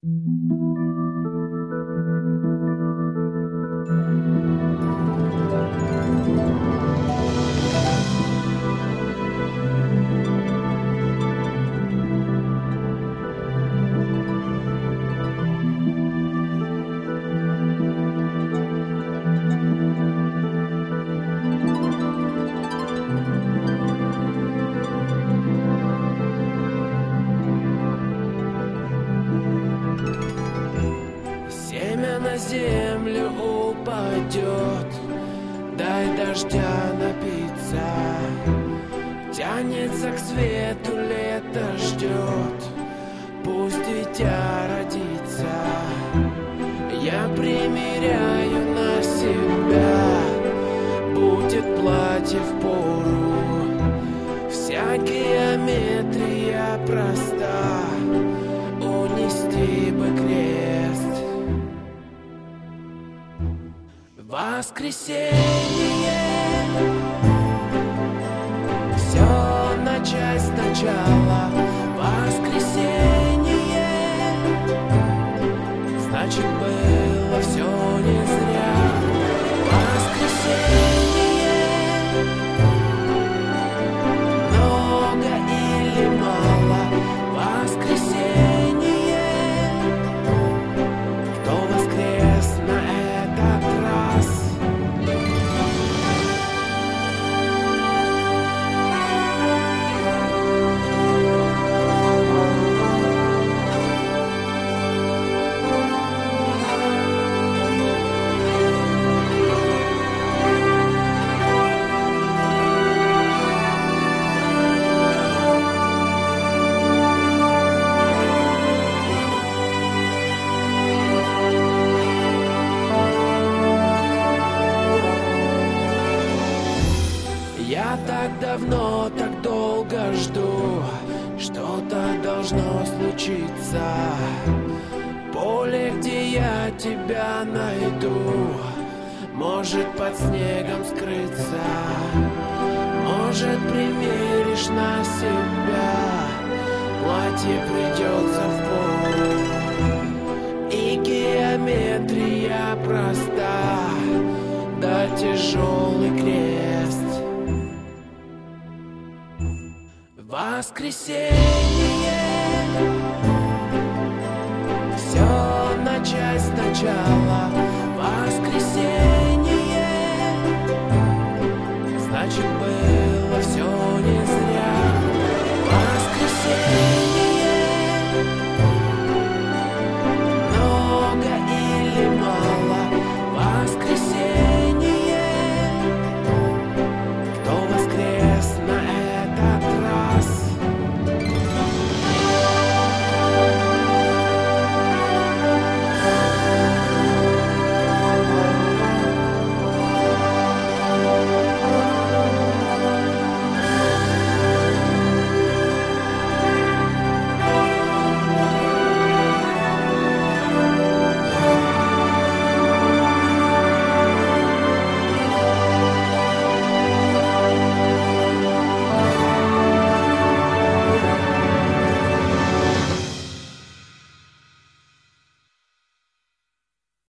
Семя на землю упадет, дай дождя напиться. Тянется к свету, лето ждет, пусть дитя родится. Я примеряю на себя, будет платье впору. Вся геометрия проста, унести бы крест. Воскресенье, все начать сначала. Воскресенье, значит было все не зря. Воскресенье, много или мало. Воскресенье, кто воскрес на этот раз? Я так давно, так долго жду, что-то должно случиться. Поле, где я тебя найду, может под снегом скрыться. Может примеришь на себя, платье придется в пол. И геометрия проста, да тяжелый крест. Воскресенье, все начать сначала. Воскресенье,